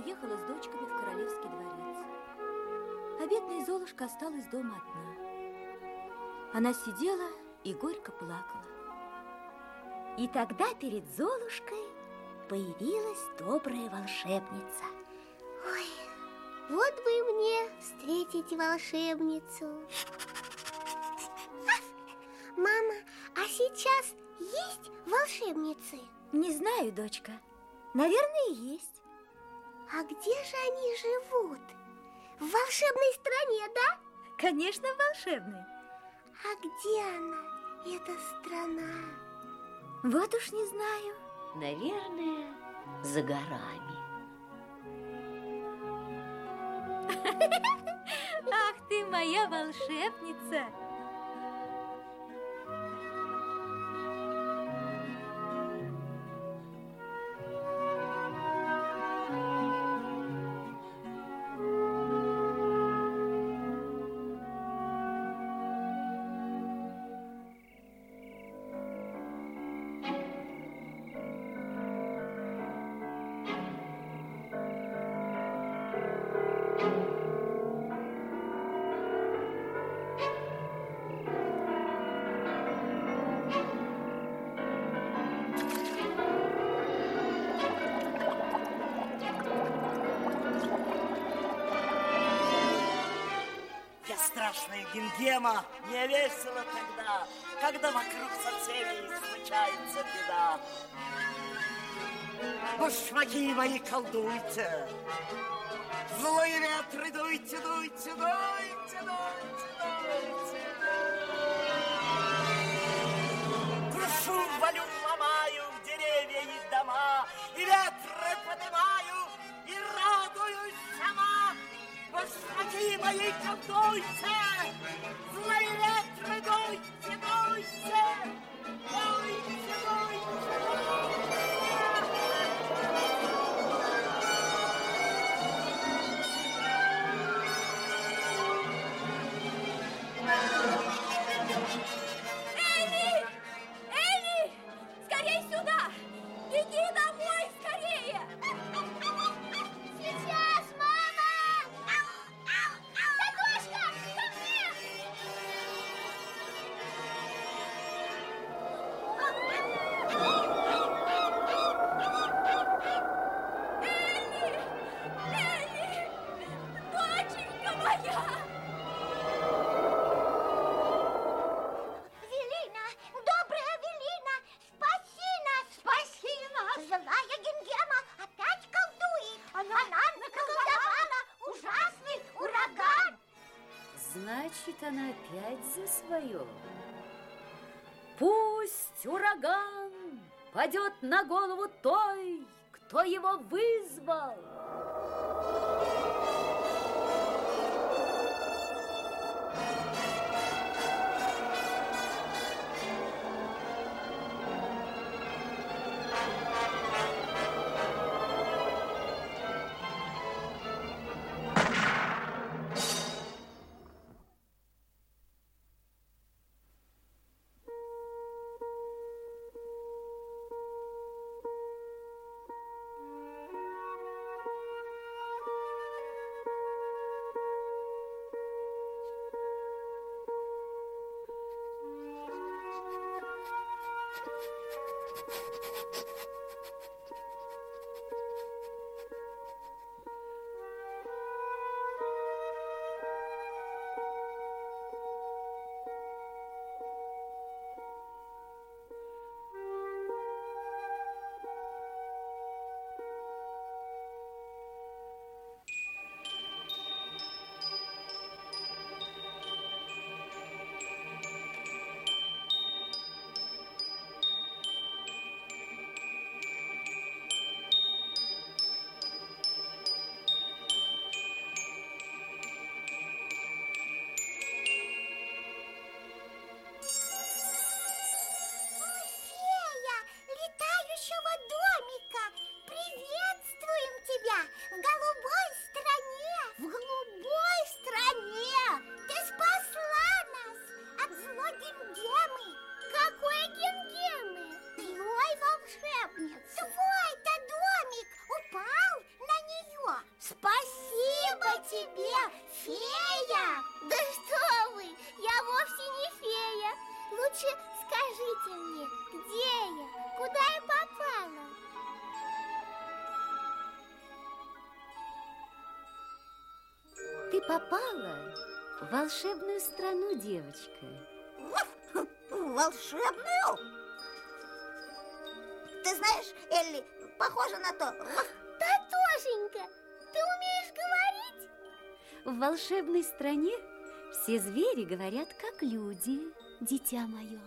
уехала с дочками в королевский дворец. А бедная Золушка осталась дома одна. Она сидела и горько плакала. И тогда перед Золушкой появилась добрая волшебница. Ой, вот бы мне встретить волшебницу. Мама, а сейчас есть волшебницы? Не знаю, дочка. Наверное, есть. А где же они живут? В волшебной стране, да? Конечно, волшебной. А где она, эта страна? Вот уж не знаю. Наверное, за горами. Ах ты моя волшебница! Страшная Гингема, мне весело тогда, когда вокруг со всеми случается беда. Башмаки мои колдуйте, злые ветры дуйте, дуйте, дуйте, дуйте, дуйте. Крушу, валю, ломаю деревья и дома, и ветры поднимаю, и радуюсь сама. Башмаки мои колдуйте, злые ветры дуйте, дуйте, дуйте, дуйте, дуйте. Элли! Элли! Скорей сюда! Беги домой скорее! Сейчас, мама! Дедушка, ко мне! Элли! Элли! Доченька моя! Велина, добрая Велина, спаси нас! Спаси нас! Злая Гингема опять колдует. Она наколдовала ужасный ураган. Значит, она опять за свое. Пусть ураган падет на голову той, кто его вызвал. ты попала в волшебную страну, девочка. Волшебную? Ты знаешь, Элли, похоже на то. Да, Тошенька, ты умеешь говорить? В волшебной стране все звери говорят, как люди, дитя мое.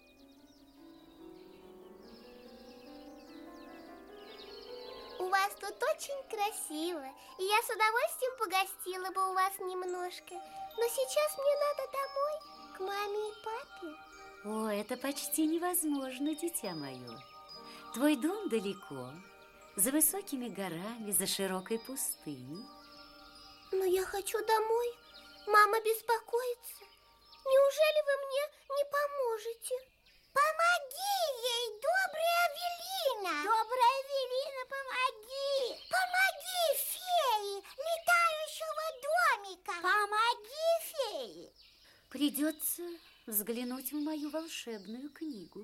У вас тут очень красиво, и я с удовольствием погостила бы у вас немножко. Но сейчас мне надо домой, к маме и папе. О, это почти невозможно, дитя мое. Твой дом далеко, за высокими горами, за широкой пустыней. Но я хочу домой. Мама беспокоится. Неужели вы мне не поможете? Помоги ей, добрая Авелина! Добрая Авелина, помоги! Помоги фее летающего домика! Помоги фее! Придется взглянуть в мою волшебную книгу.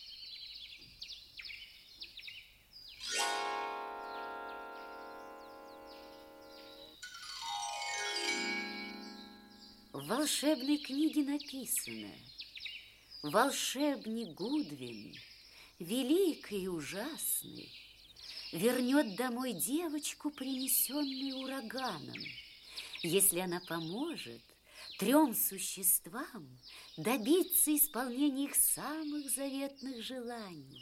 В волшебной книге написано: волшебник Гудвин, великий и ужасный, вернет домой девочку, принесенную ураганом, если она поможет 3 существам добиться исполнения их самых заветных желаний.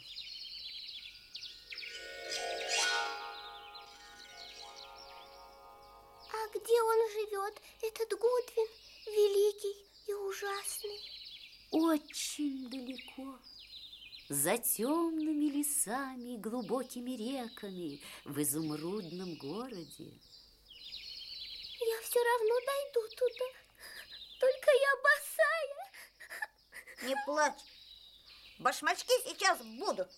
А где он живет, этот Гудвин, великий и ужасный? Очень далеко, за темными лесами и глубокими реками, в изумрудном городе. Я все равно дойду туда, только я босая. Не плачь, башмачки сейчас будут.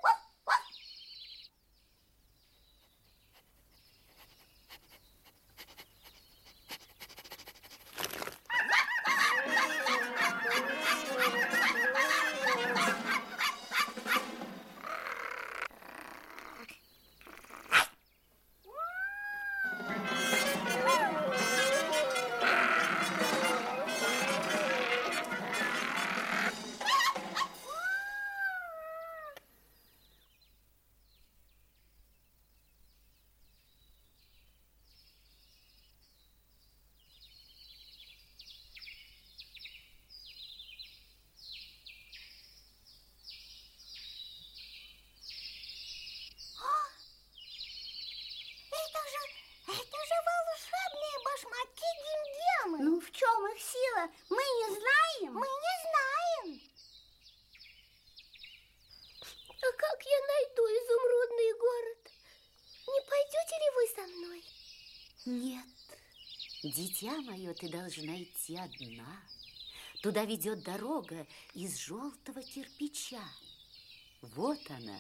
Ну, в чем их сила? Мы не знаем. Мы не знаем. А как я найду изумрудный город? Не пойдете ли вы со мной? Нет, дитя мое, ты должна идти одна. Туда ведет дорога из желтого кирпича. Вот она.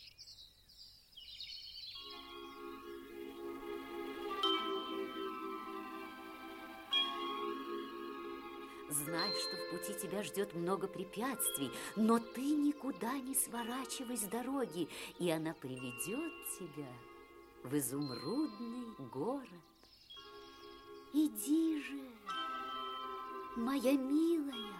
Знай, что в пути тебя ждет много препятствий, но ты никуда не сворачивай с дороги, и она приведет тебя в изумрудный город. Иди же, моя милая.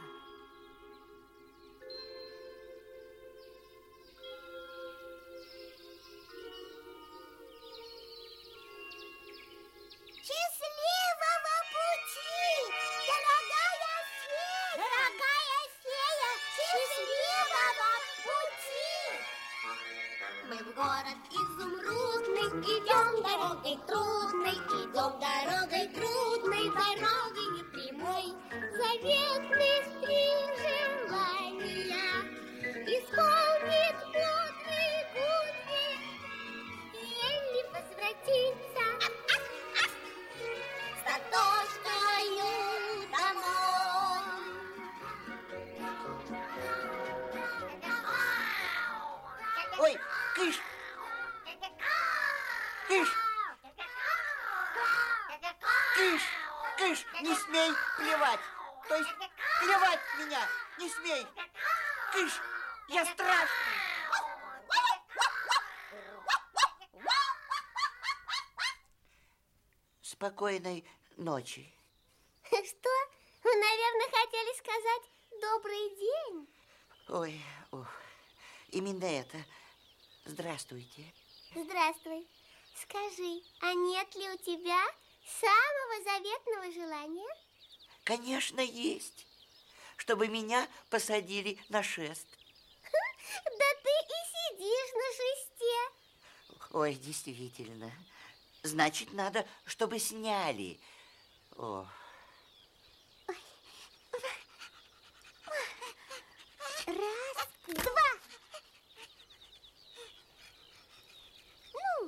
Счастливого пути, дорогая фея! Дорогая фея, счастливого пути! Мы в город изумрудный идем дорогой трудной, идем дорогой трудной, дорогой непрямой. Заветные три желания исполнит мудрый Гудвин, и Элли возвратится с Татошкою домой. Ой, кыш! Кыш! Кыш! Кыш! Не смей плевать! То есть плевать в меня! Не смей! Кыш! Я страшный! Спокойной ночи, сказать добрый день. Ой, именно это. Здравствуйте. Здравствуй. Скажи, а нет ли у тебя самого заветного желания? Конечно, есть. Чтобы меня посадили на шест. Да ты и сидишь на шесте. Ой, действительно. Значит, надо, чтобы сняли. О. Раз, два. Ну.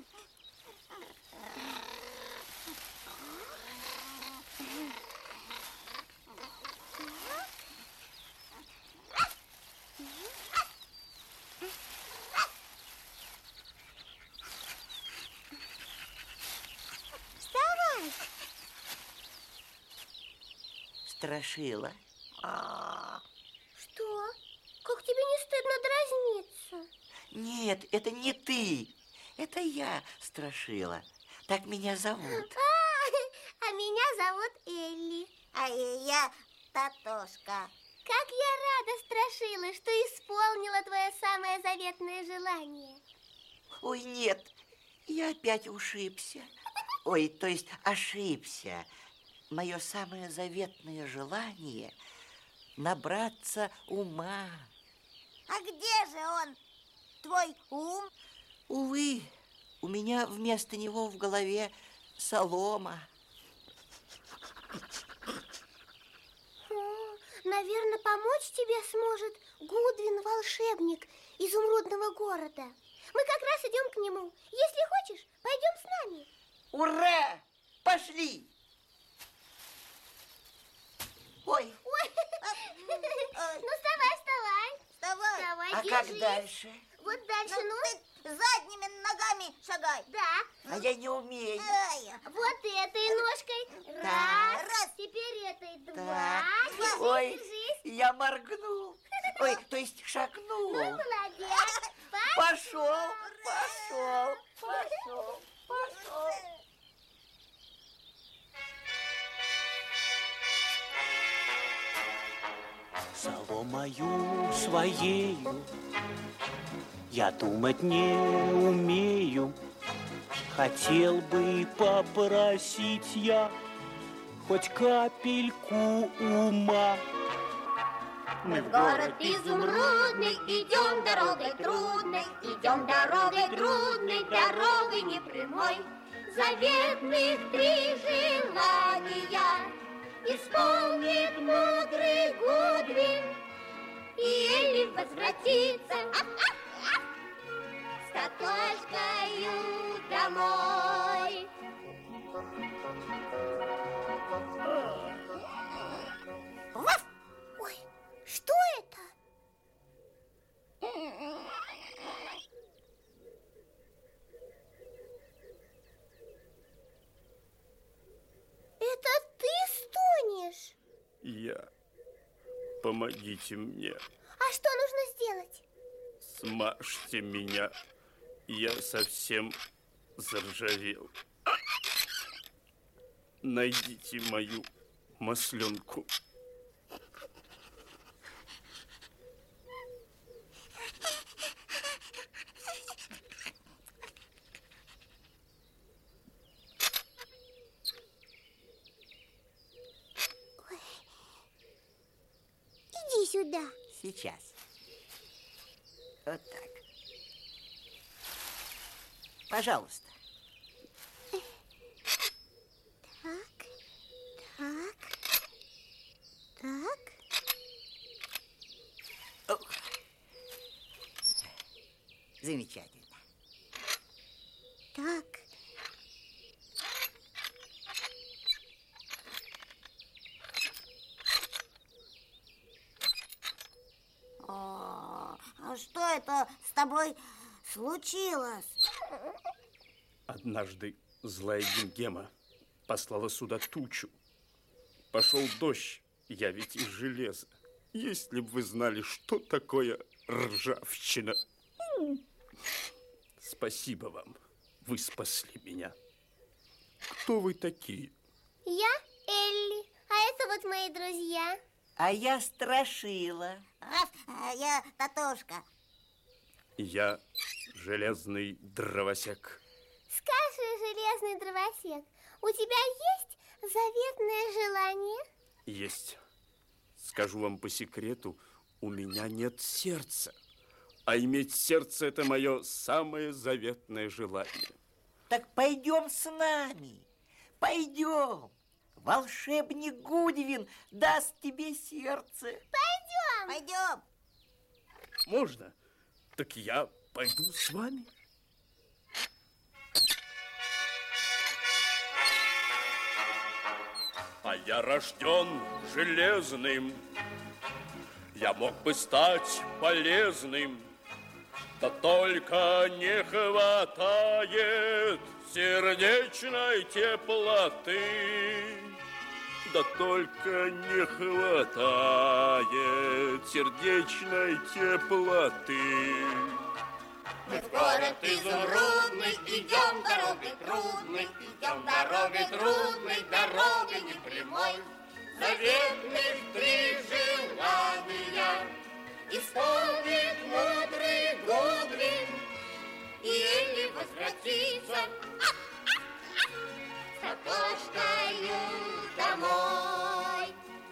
Вставай. Страшила. Что? Как тебе не стыдно дразниться? Нет, это не ты. Это я, Страшила. Так меня зовут. А меня зовут Элли. А я Татошка. Как я рада, Страшила, что исполнила твое самое заветное желание. Ой, нет, я опять ушибся. Ой, то есть ошибся. Мое самое заветное желание – набраться ума. А где же он, твой ум? Увы, у меня вместо него в голове солома. Наверное, помочь тебе сможет Гудвин, волшебник изумрудного города. Мы как раз идем к нему. Если хочешь, пойдем с нами. Ура! Пошли! Ой, Ну, вставай. Вставай. Давай, а держись. как дальше? Вот дальше, ну. Ты задними ногами шагай. Да. А я не умею. Ай, Вот этой ножкой. Так. Раз. Теперь этой два. Так. Держись, Ой, держись. я моргнул. Ой, то есть шагнул. Ну, молодец. Пошел. Соломою своею я думать не умею. Хотел бы попросить я хоть капельку ума. Мы в город изумрудный, идем дорогой трудной, дорогой не прямой. Заветных 3 желания исполнит мудрый Гудвин, и Элли возвратится с Татошкою домой. Ой, что это? Это ты стонешь? Я. Помогите мне. А что нужно сделать? Смажьте меня. Я совсем заржавел. Найдите мою масленку. Иди сюда. Сейчас. Вот так. Пожалуйста. Так. Ух. Замечательно. Так. А что это с тобой случилось? Однажды злая Гингема послала сюда тучу. Пошел дождь, я ведь из железа. Если бы вы знали, что такое ржавчина. Спасибо вам, вы спасли меня. Кто вы такие? Я Элли, а это вот мои друзья. А я Страшила. Я Татошка. Я железный дровосек. Скажи, железный дровосек, у тебя есть заветное желание? Есть. Скажу вам по секрету, у меня нет сердца. А иметь сердце – это мое самое заветное желание. Так пойдем с нами. Пойдем. Волшебник Гудвин даст тебе сердце. Пойдем. Пойдем. Можно? Так я пойду с вами. А я рожден железным. Я мог бы стать полезным. Да только не хватает сердечной теплоты. Да только не хватает сердечной теплоты. Мы в город изумрудный, идем дорогой трудной, идем дорогой трудной, дорогой непрямой. Заветных 3 желания исполнит мудрый Гудвин, и Элли возвратится с Татошкою домой.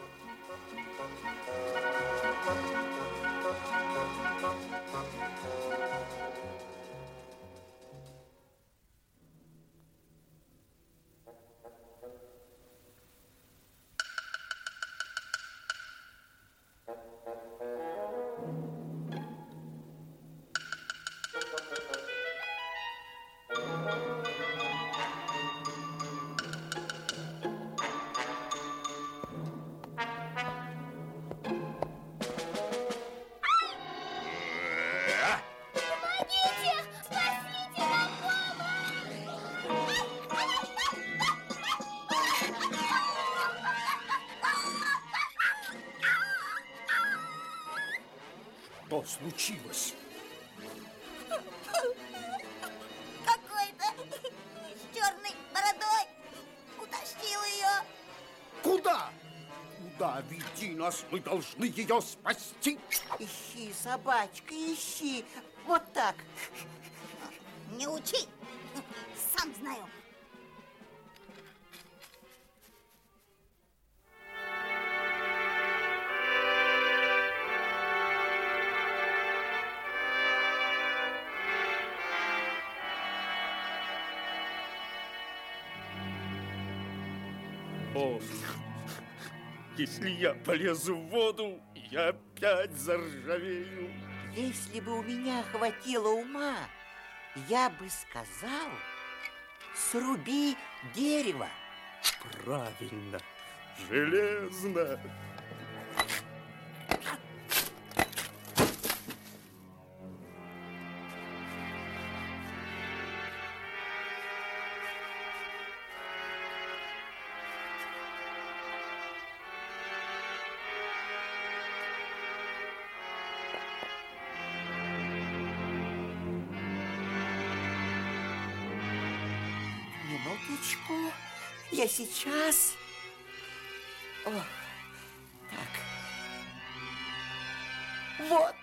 Что случилось? Какой-то с черной бородой утащил ее. Куда? Куда? Веди нас, мы должны ее спасти. Ищи, собачка, ищи. Вот так. Не учи. Сам знаю. О, если я полезу в воду, я опять заржавею. Если бы у меня хватило ума, я бы сказал, сруби дерево. Правильно, железно. Минуточку, я сейчас... О, так. Вот.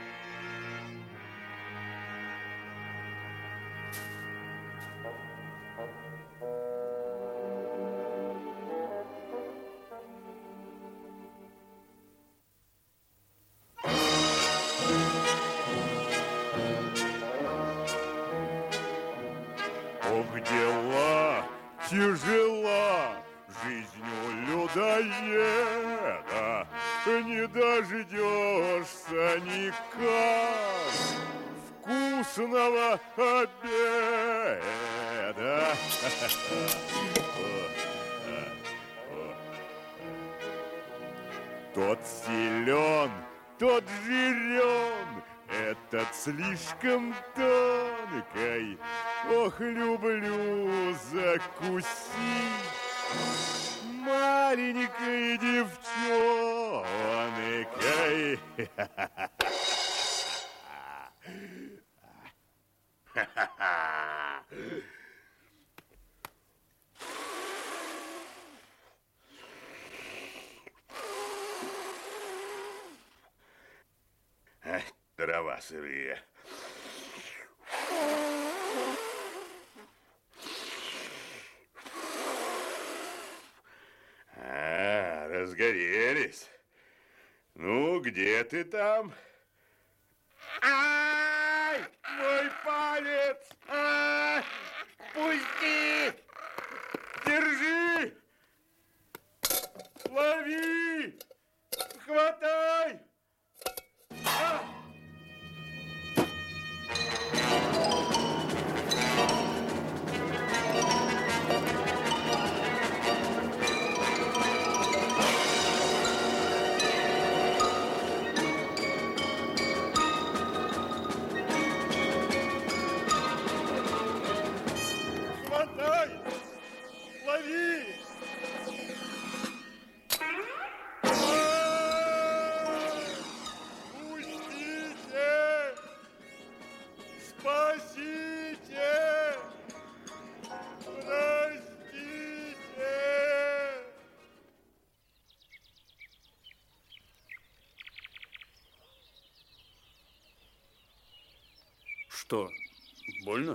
Ох, дела тяжела жизнь у людоеда, не дождешься никак вкусного обеда. Тот силен, тот жирен, этот слишком тонкой. Ох, люблю закусить маленькой девчонкой. дрова сырые. Разгорелись. Ну, где ты там? Ай, мой палец! Пусти! Держи! Лови! Хватай! Хватай! Лови! Пустите! Спасите! Простите! Что, больно?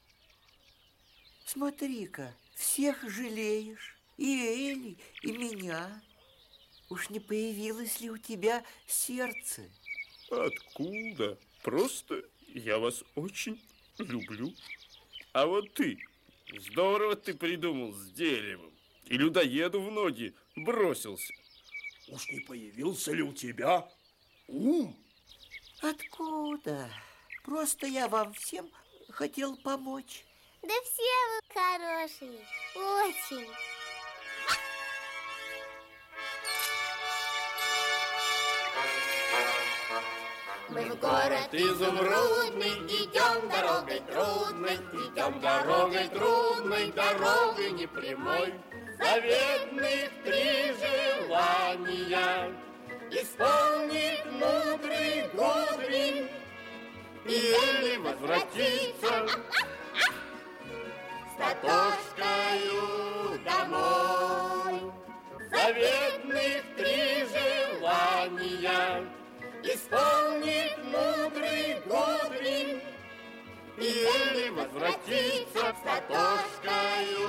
Смотри-ка, всех жалеешь. И Эли, и меня. Уж не появилось ли у тебя сердце? Откуда? Просто я вас очень люблю. А вот ты, здорово ты придумал с деревом. И людоеду в ноги бросился. Уж не появился ли у тебя ум? Откуда? Просто я вам всем хотел помочь. Да все вы хорошие, очень. Мы в город изумрудный, идем дорогой трудной, идем дорогой трудной, дорогой непрямой. Заветных 3 желания исполнит мудрый Гудрин, и Эли возвратится с Татошкою домой. Заветных 3 желания исполнит мудрый Гудрин, и Эли возвратится с Татошкою